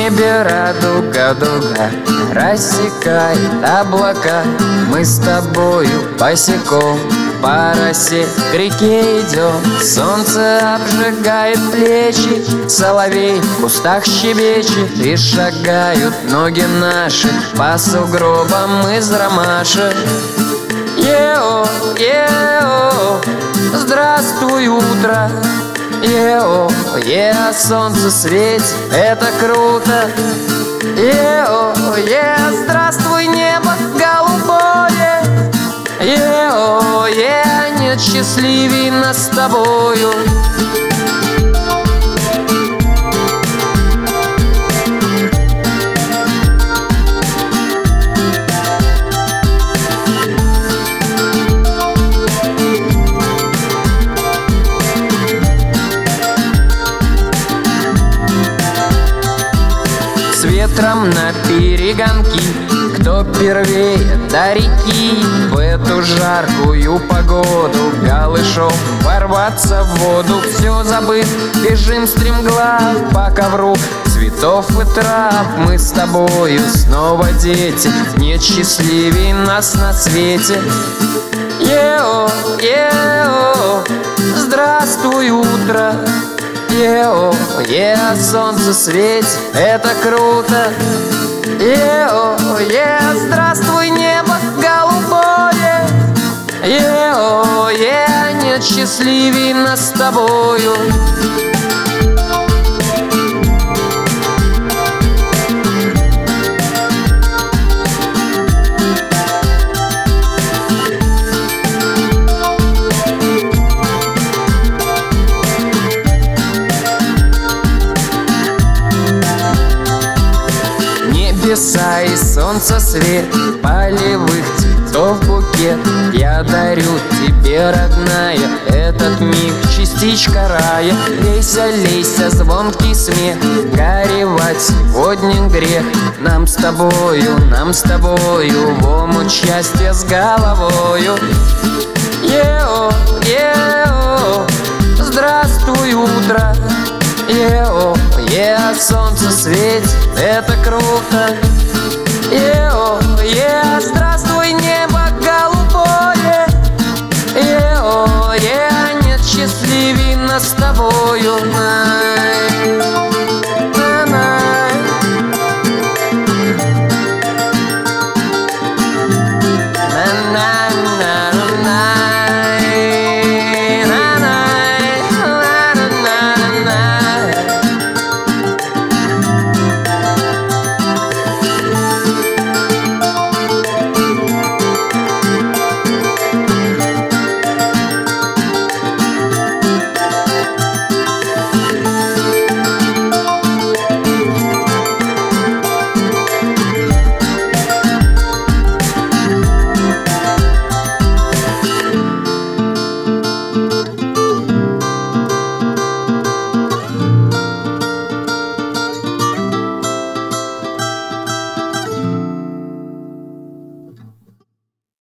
небе радуга дуга рассекает облака. Мы с тобою босиком по росе к реке идем. Солнце обжигает плечи, соловей в кустах щебечет, и шагают ноги наши по сугробам из ромашек. Ео, ео, здравствуй, утро. Ео, солнце светит, это круто. Ео, здравствуй, небо голубое. Ео, нет счастливей нас с тобою. С ветром на перегонки, кто первее до реки. В эту жаркую погоду голышом ворваться в воду. Все забыв, бежим стремглав по ковру цветов и трав. Мы с тобою снова дети, нет счастливей нас на свете. Ео, здравствуй, утро. Ео, солнце светит, это круто. Ео, здравствуй, небо голубое. Ео, нет счастливей нас с тобою. Небеса и солнце свет, полевых цветов букет. Я дарю тебе, родная, этот миг, частичка рая. Лейся, лейся, звонкий смех, горевать сегодня грех. Нам с тобою в омут счастья с головою. Ео, здравствуй, утро. Ео, солнце светит, это круто. Ео, здравствуй, небо голубое. Ео, нет счастливей нас с тобою.